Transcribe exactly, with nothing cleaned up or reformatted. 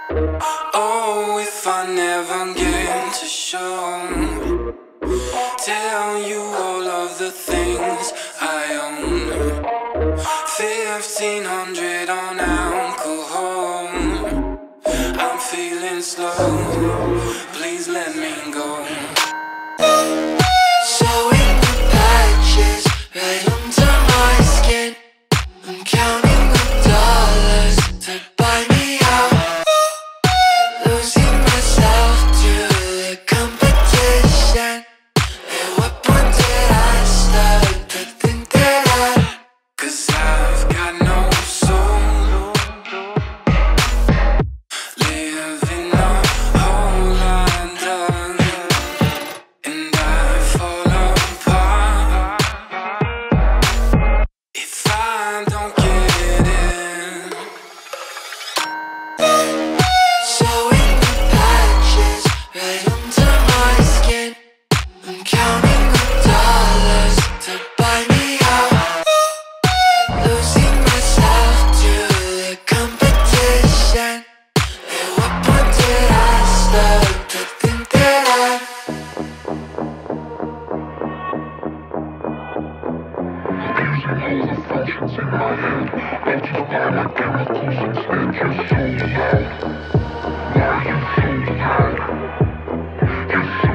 Oh, if I never get to show, tell you all of the things I own. Fifteen hundred on alcohol. I'm feeling slow. Please let me go. Showing the patches right onto my skin. I'm counting the dollars to buy me out. Losing myself to the competition. At what point did I start to think that I, 'cause I've got no soul, living a whole undone, and I fall apart if I don't get in. Showing the patches right onto my skin. I'm counting the dollars to buy me out. Losing myself to the competition. At what point did I start to think that I, All the functions in my head, autopilot chemicals instead. You're so loud. Why are you so loud? You're so